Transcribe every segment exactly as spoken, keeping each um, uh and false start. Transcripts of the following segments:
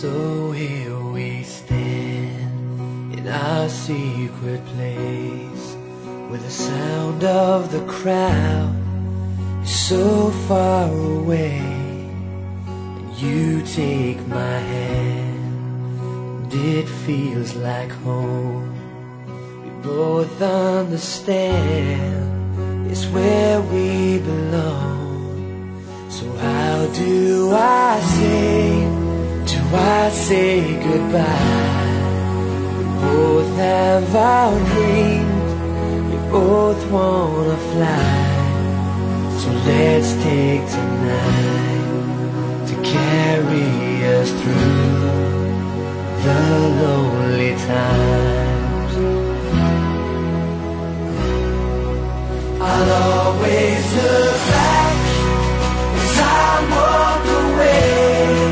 So here we stand in our secret place, where the sound of the crowd is so far away. And you take my hand, and it feels like home. We both understand it's where we belong. So how do I say, do I say goodbye? We both have our dreams, we both wanna fly. So let's take tonight to carry us through the lonely times. I'll always look back as I walk away.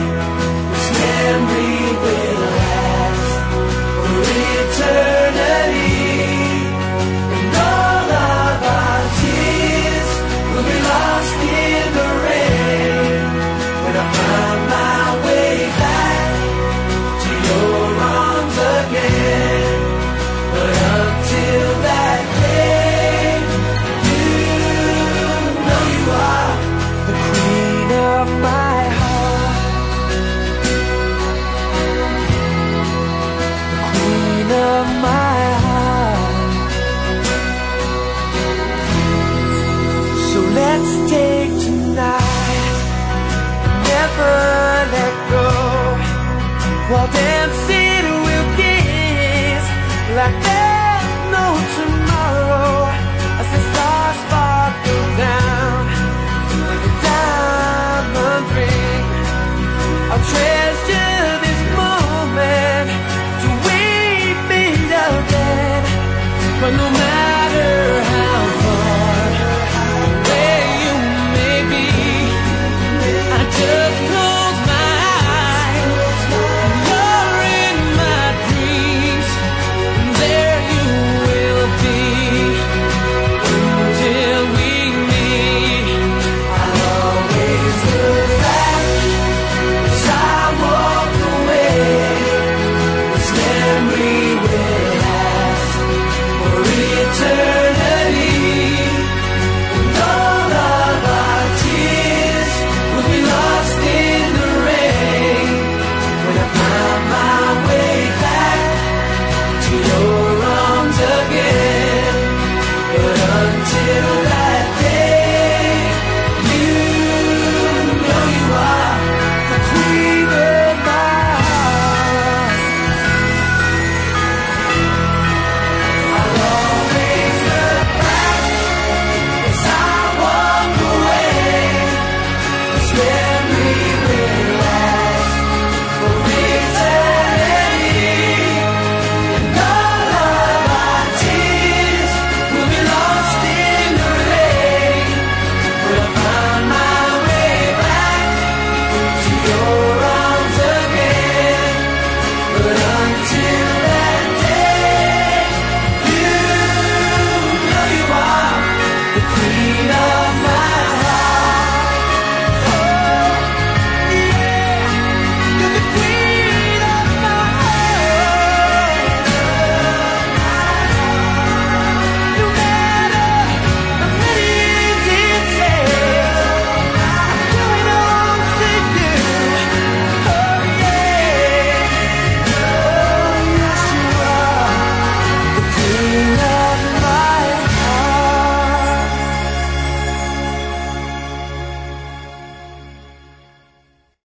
Memory will last for eternity, and all of our tears will be lost in the rain. When I find my way back to your arms again, but until that day, you know you are the queen of my heart. Of my heart. So let's take tonight, never let go, while